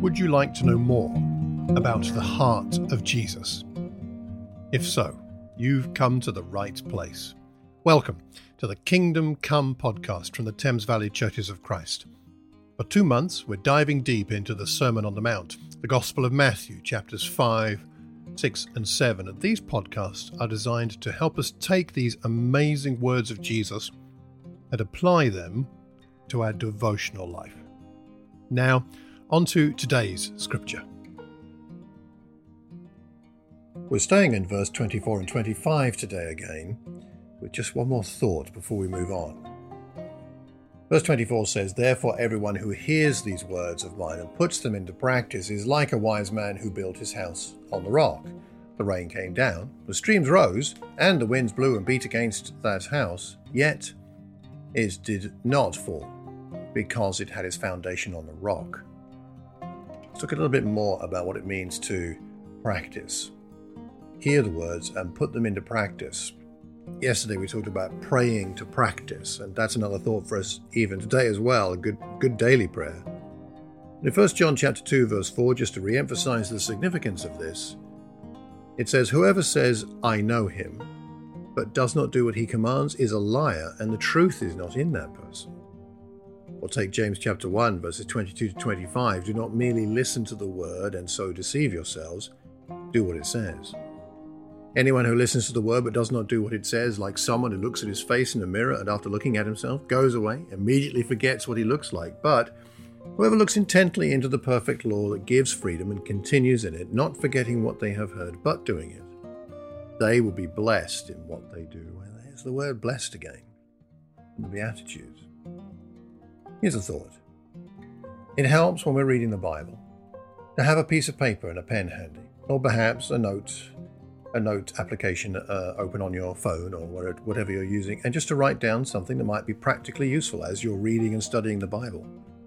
Would you like to know more about the heart of Jesus? If so, you've come to the right place. Welcome to the Kingdom Come podcast from the Thames Valley Churches of Christ. For 2 months, we're diving deep into the Sermon on the Mount, the Gospel of Matthew, chapters 5, 6, and 7. And these podcasts are designed to help us take these amazing words of Jesus and apply them to our devotional life. Now, on to today's scripture. We're staying in verse 24 and 25 today again, with just one more thought before we move on. Verse 24 says, "Therefore everyone who hears these words of mine and puts them into practice is like a wise man who built his house on the rock. The rain came down, the streams rose, and the winds blew and beat against that house, yet it did not fall, because it had its foundation on the rock." Let's look a little bit more about what it means to practice. Hear the words and put them into practice. Yesterday we talked about praying to practice, and that's another thought for us even today as well, a good daily prayer. In 1 John chapter 2 verse 4, just to re-emphasize the significance of this, it says, "Whoever says, 'I know him,' but does not do what he commands is a liar, and the truth is not in that person." Or take James chapter 1 verses 22 to 25, "Do not merely listen to the word and so deceive yourselves, do what it says. Anyone who listens to the word but does not do what it says, like someone who looks at his face in a mirror and after looking at himself goes away, immediately forgets what he looks like. But whoever looks intently into the perfect law that gives freedom and continues in it, not forgetting what they have heard but doing it, they will be blessed in what they do." Well, there's the word blessed again, in the Beatitudes. Here's a thought. It helps when we're reading the Bible to have a piece of paper and a pen handy, or perhaps a note application open on your phone or whatever you're using, and just to write down something that might be practically useful as you're reading and studying the Bible.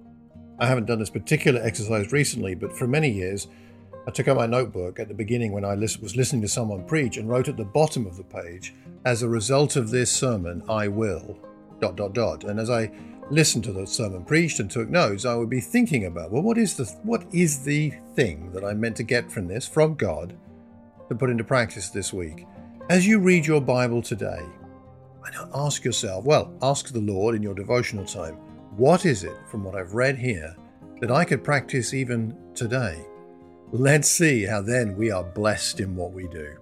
I haven't done this particular exercise recently, but for many years I took out my notebook at the beginning when I was listening to someone preach and wrote at the bottom of the page, "As a result of this sermon, I will... .. And as I listened to the sermon preached and took notes, I would be thinking about, well, what is the thing that I'm meant to get from this, from God, to put into practice this week? As you read your Bible today, why not ask yourself, ask the Lord in your devotional time, what is it from what I've read here that I could practice even today? Let's see how then we are blessed in what we do.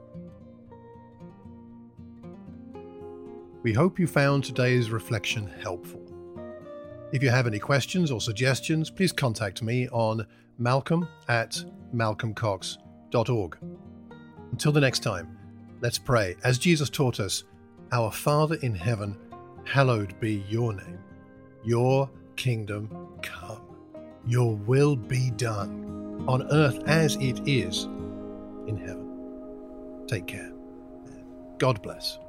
We hope you found today's reflection helpful. If you have any questions or suggestions, please contact me on malcolm@malcolmcox.org. Until the next time, let's pray. As Jesus taught us, "Our Father in heaven, hallowed be your name. Your kingdom come. Your will be done on earth as it is in heaven." Take care. God bless.